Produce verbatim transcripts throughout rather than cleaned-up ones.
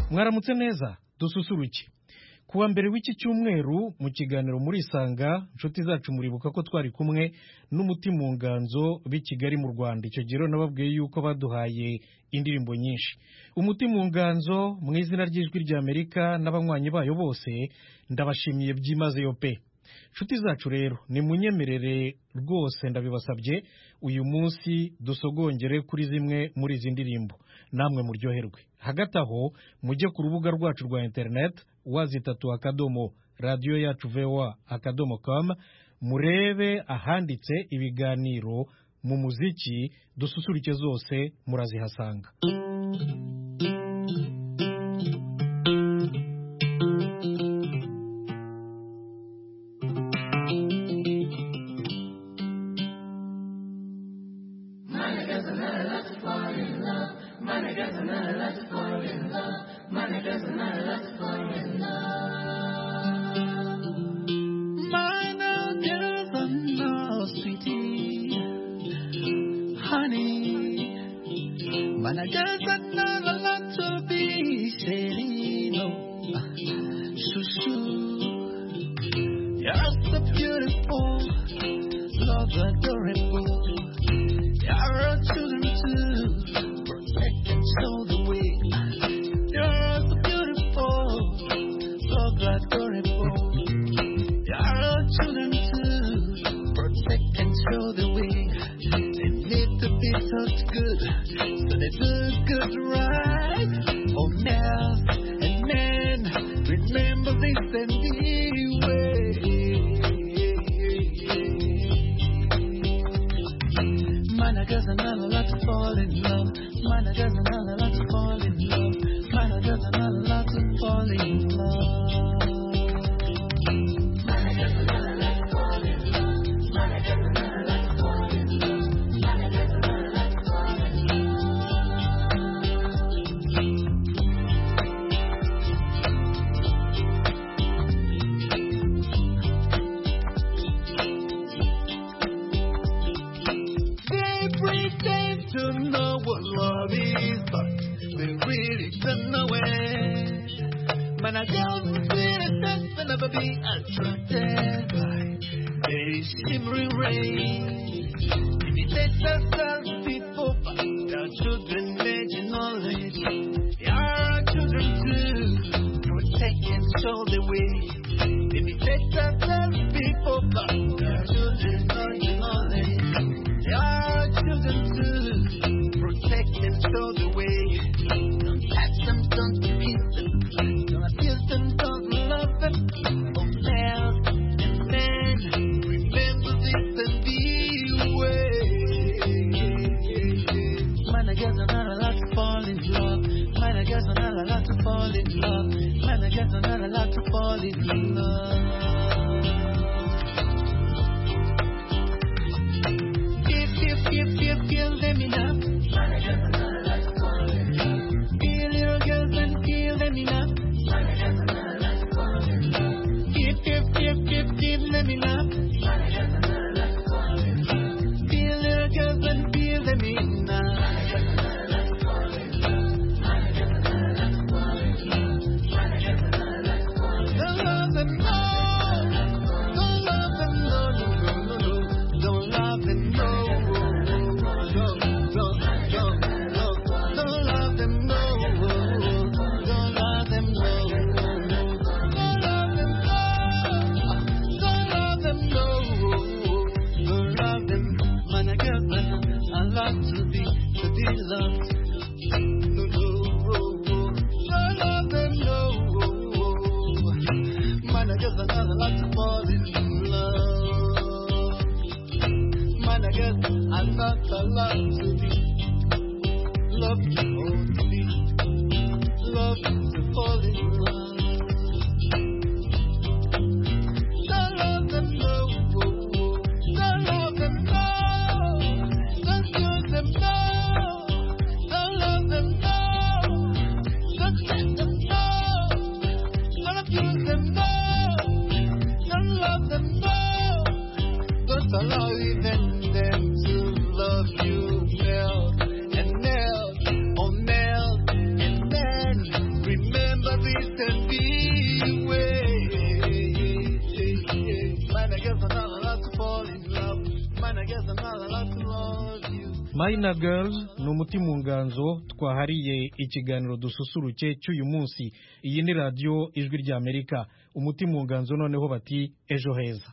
mwaramutse neza dususuruke kuwa mbere w'iki cyumweru mu kiganiro muri Isanga inshuti zacu muribuka ko twari kumwe n'umuti mu nganzo b'i Kigali mu Rwanda. Icyo gihe nababwiye yuko baduhaye indirimbo nyinshi. Umuti mu nganzo mu izina ry'ijwi rya Amerika n'abanywanyi bayo bose ndabashimiye byimazeyo pe. Inshuti zacu rero ni munyemerere rwose ndabibasabye uyu munsi dusogongere kuri zimwe muri izi ndirimbo namwe muryoherwe. Hagati aho mujye ku rubuga rwacu rwa internet wazitatu akadomo radio yacu voa akadomo com murebe ahanditse ibiganiro mu muziki dususurike zose murazihasanga. Allowing them to love you, Mel and Mel. Mayina Girls ni umuti mu nganzo twahariye ikiganiro dususuruke cy'uyu munsi. Iyi ni radiyo ijwi ry'Amerika. Umuti mu nganzo noneho bati ejo heza.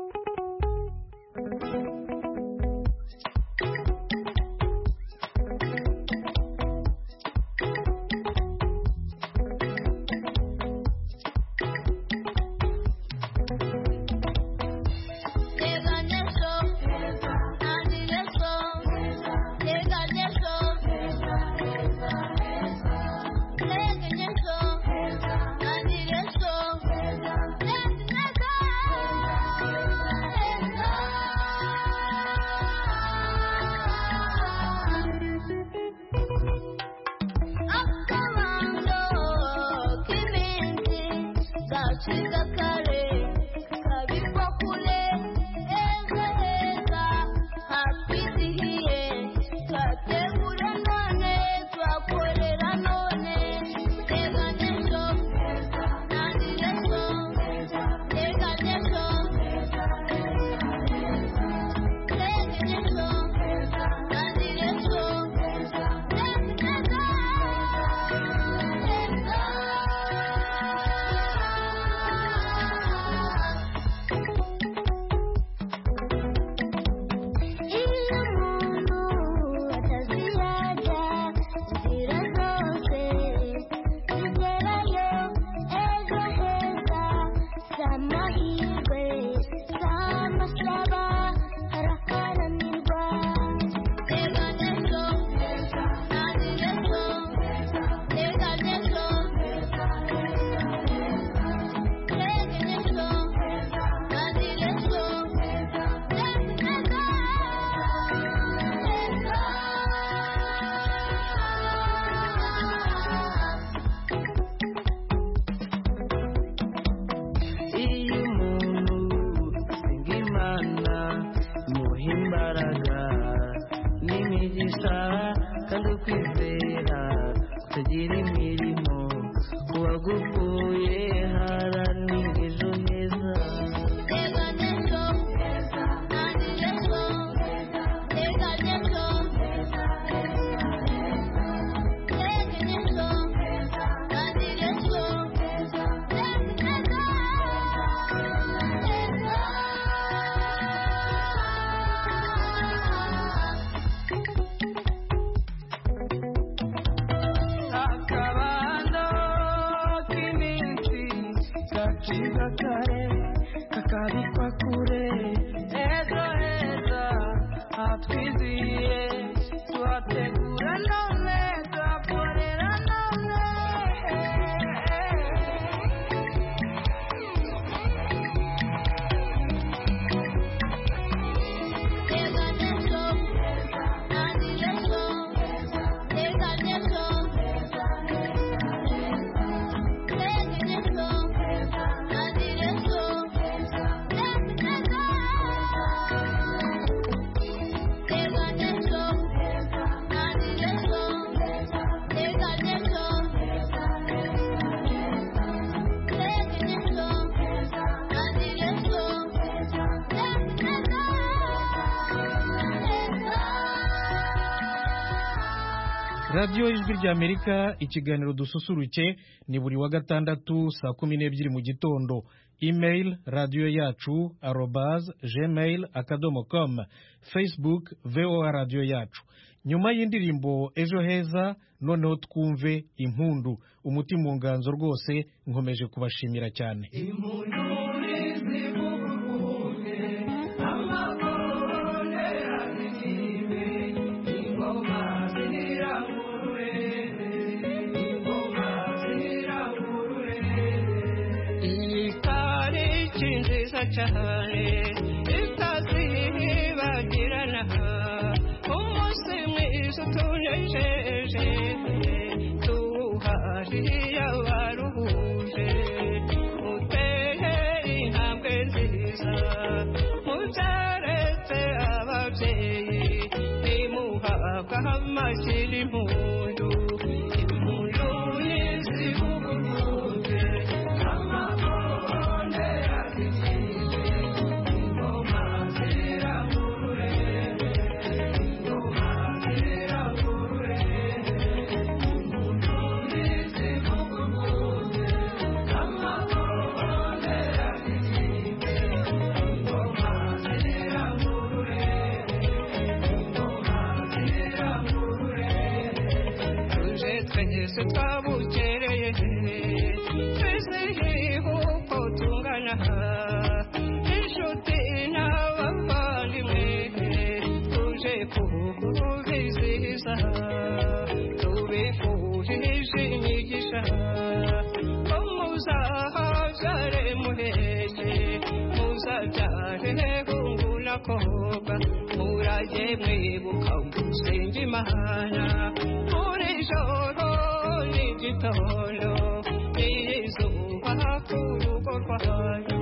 radiyo ijwi ry'Amerika, ikiganiro dususuruke ni buri wa gatandatu saa kumi n'ebyiri mu gitondo. Email radiyo yacu arobase gmail akadomo com, Facebook V O A radiyo yacu. Nyuma y'indirimbo ejo heza noneho twumve impundu. Umuti mu nganzo rwose nkomeje kubashimira cyane. cyane itazibagirana umunsi mwiza tunejeje tuhariye abaruhuje uteye intambwe nziza mubyaretse ababyeyi nimuhabwa amashyira impundu impundu n'izivuguruze amabonde yazikije ingoma zirangurure ingoma twese twabukereye twese uko tungana inshuti n'abavandimwe tuje kubizihiza tubifurije imigisha ko muzahazare muheke muzabyare hunguna koga murage mwibuka gusenga Imana muri joro n'igitondo n'izuba ku rugo rwanyu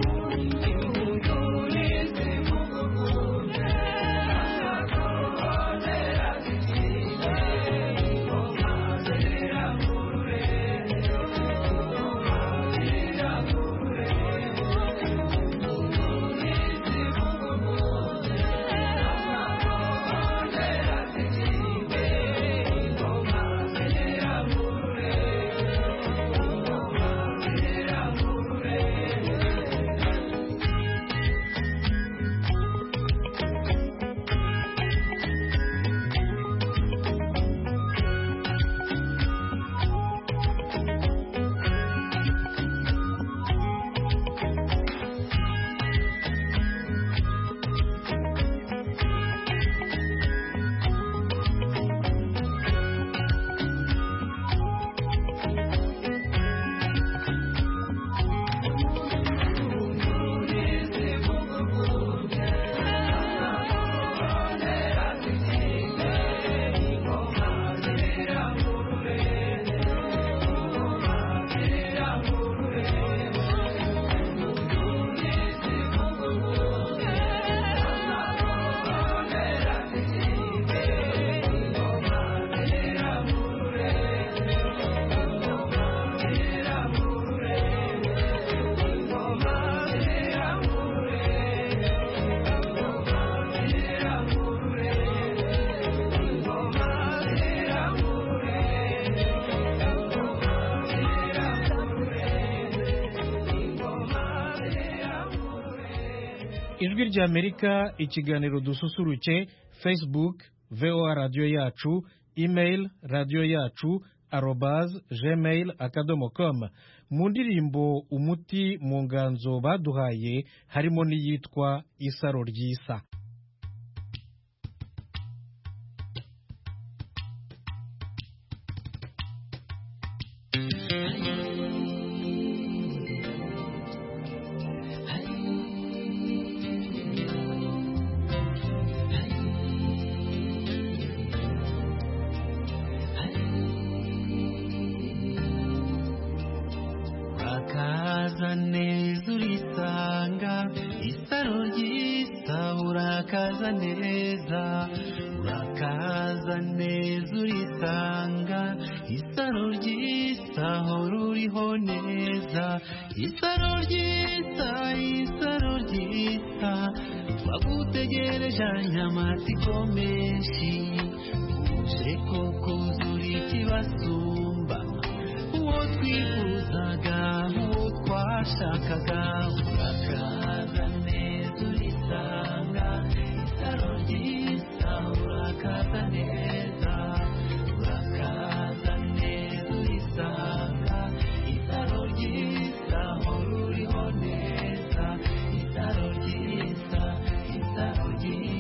ijwi ry'Amerika ikiganiro dususuruke Facebook V O A radio yacu email radio yacu arobase gmail akadomo com. Mu ndirimbo umuti mu nganzo baduhaye harimo n'iyitwa Isaro ry'Isa.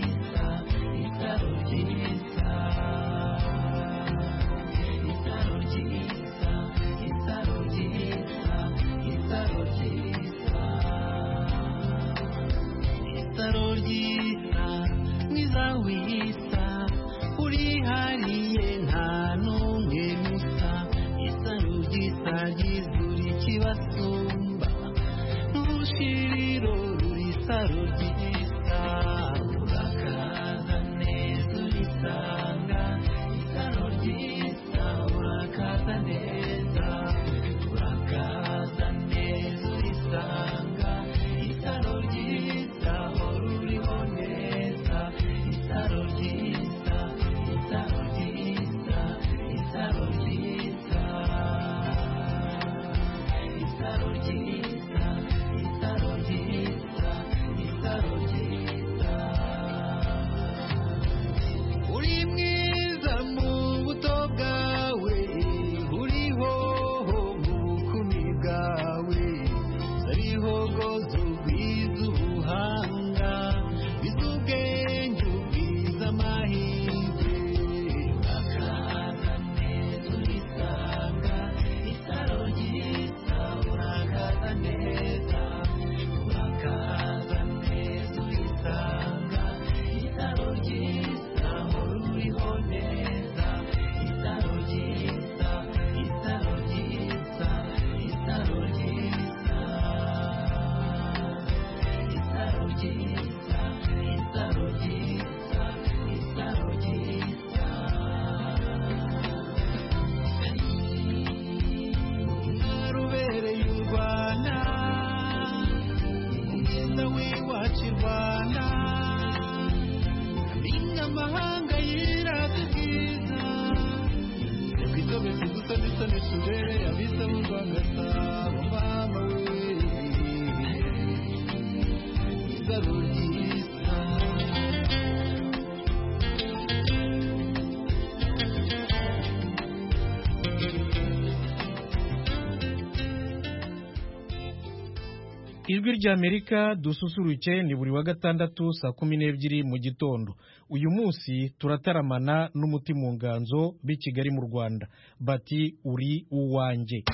Isaro turere abisa mu Rwagasabo mama we izaro ryiza Ijwi ry'Amerika dususuruke ni buri wa gatandatu saa kumi n'ebyiri mu gitondo. Uyu munsi turataramana n'umuti mu nganzo b'i Kigali mu Rwanda bati uri uwanjye.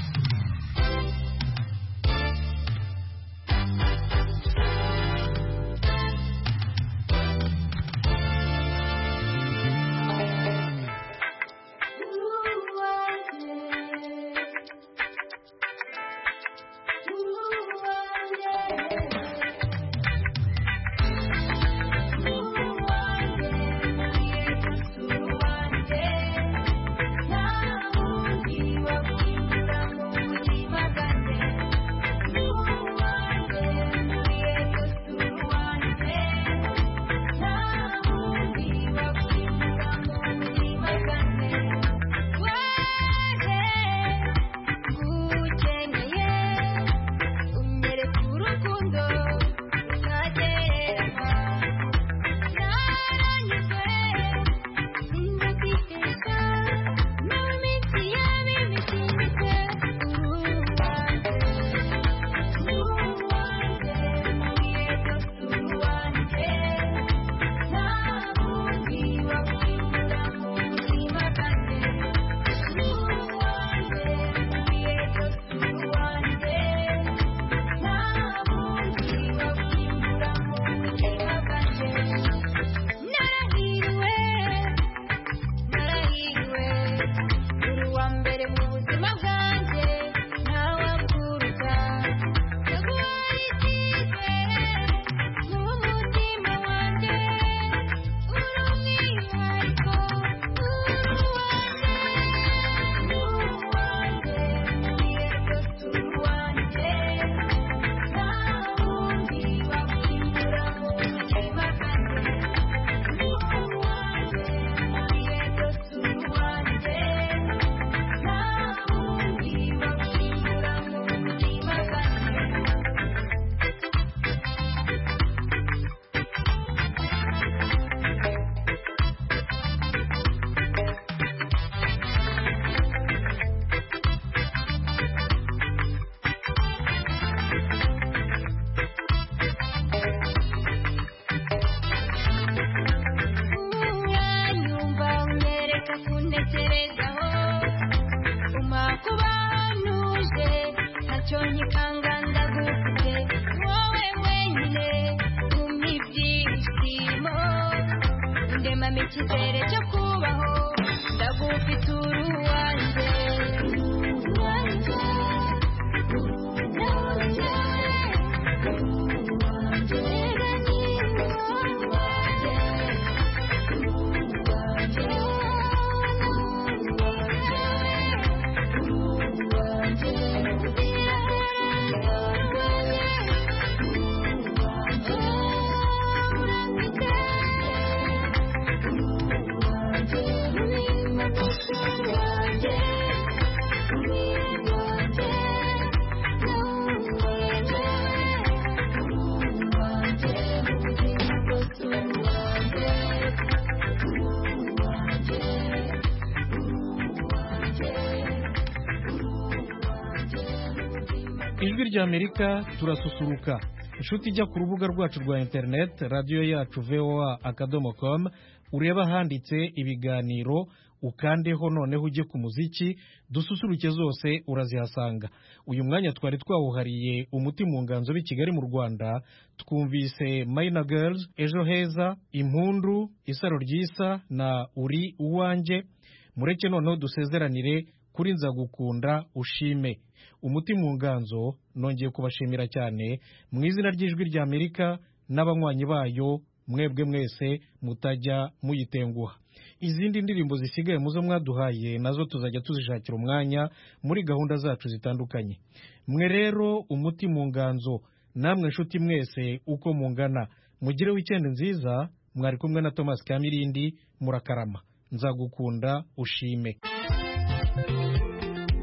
Ijwi ry'Amerika turasusuruka. Inshuti ijya ku rubuga rwacu rwa internet radio yacu v o a akadomo com ureba handitse ibiganiro ukandeho noneho ujye ku muziki dususuruke zose urazihasanga. Uyu mwanya twari twawuhariye umuti mu nganzo b'i Kigali mu Rwanda twumvise Maina Girls, Ejo Heza, Impundu, Isaro Ryisa na Uri Uwanjye. Mureke noneho dusezeranire kuri Nzagukunda Ushime. Umuti mu nganzo nongeye kubashimira cyane mu izina ry'Ijwi ry'Amerika n'abanywanyi bayo mwebwe mwese mutajya muyitenguha. Izindi ndirimbo zisigaye muzo mwaduhaye nazo tuzajya tuzishakira umwanya muri gahunda zacu zitandukanye. Mwe rero umuti mu nganzo namwe nshuti mwese uko mungana mugire weekend nziza. Mwari kumwe na Thomas Kamirindi. Murakarama. Nzagukunda Ushime.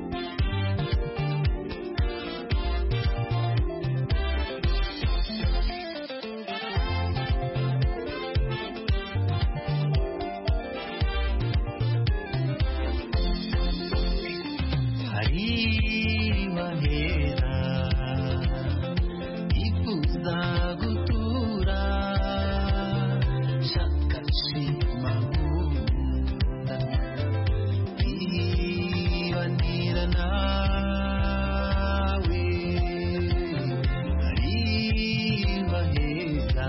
hariwa heza ifuza gutura shaka shima nkunda ibanira nawe hariwa heza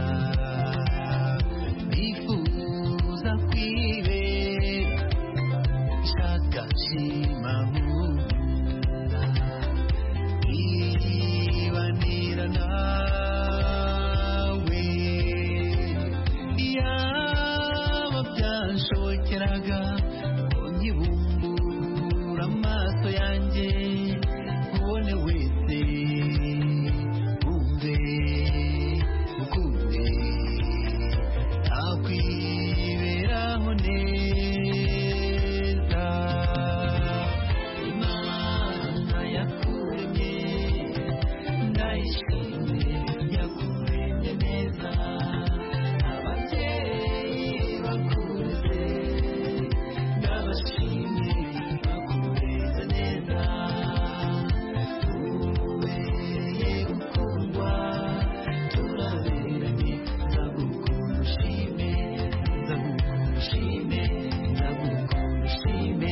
ifuza kwibera shaka shima nkunda ibanira nawe yaba byanshokeraga ngo nkibumbura amaso yanjye ubone wese wumve ukunde nakwiberaho neza imana yakuremye ndayishimye yakuremye neza ababyeyi bakuze ndabashimye bakureze neza ubereye gukundwa turaberanye nzagukunda ushime nzagukunda ushime nzagukunda ushime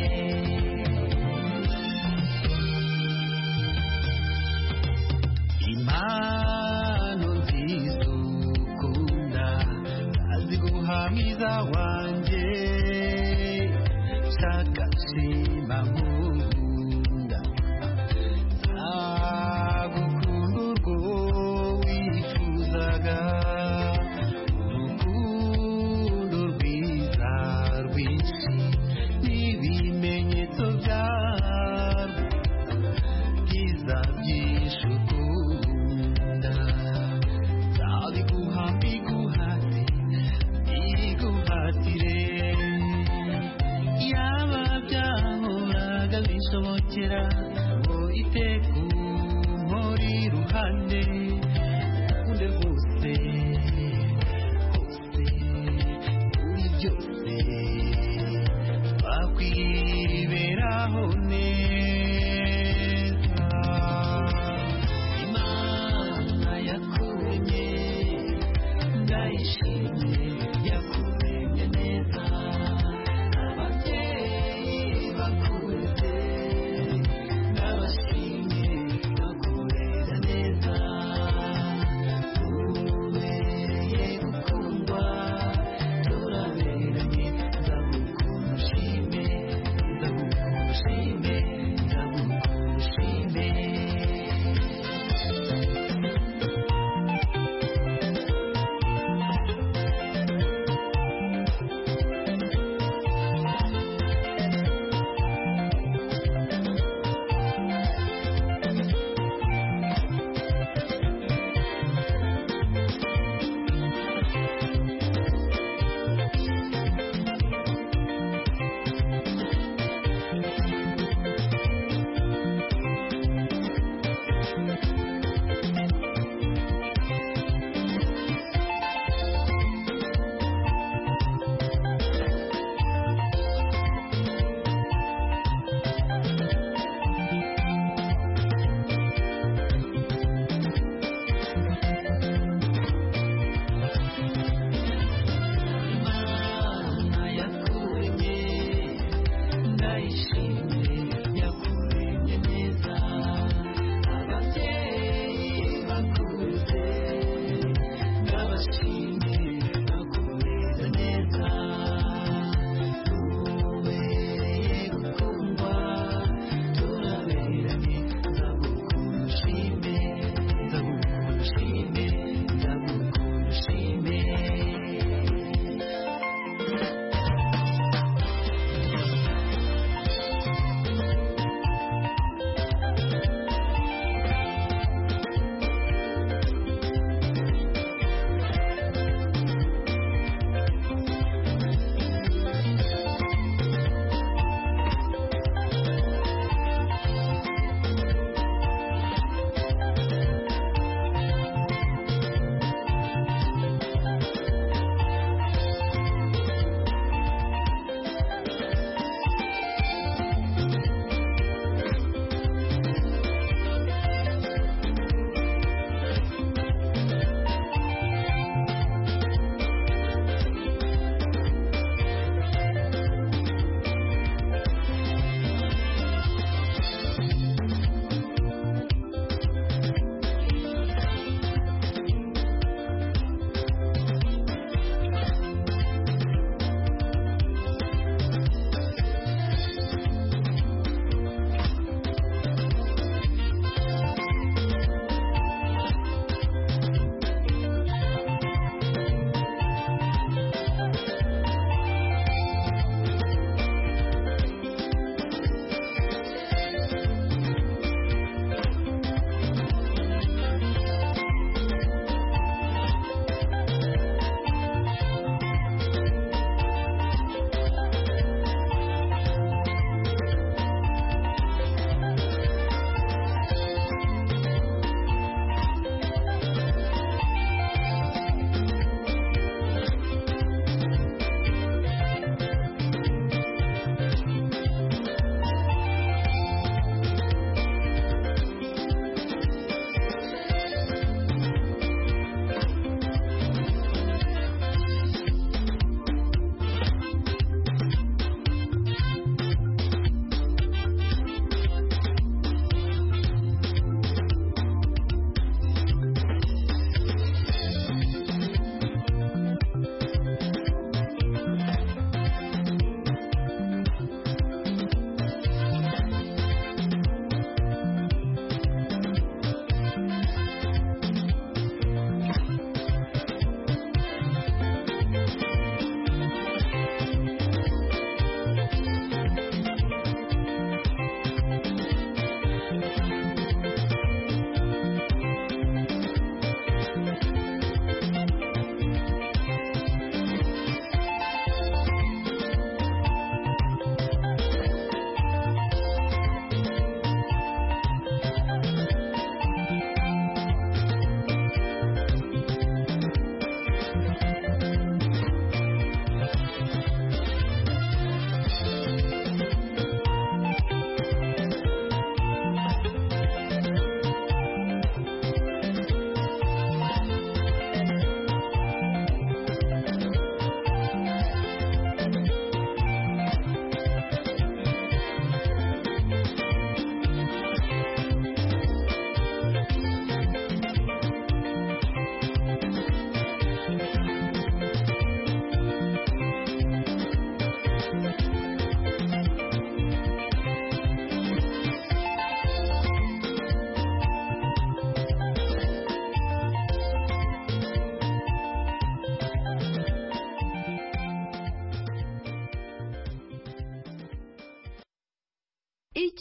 impano nziza ukunda aziguhamiza wanjye shaka shima nkunda nzagukunda urwo wifuzaga urukundo rwiza rwinshi n'ibimenyetso byarwo byiza byinshi ukunda nzabiguha mbiguhate mbiguhatire yaba byahoraga bishobokera ngo iteka umpore iruhande ukunde rwose hose muri byose twakwiye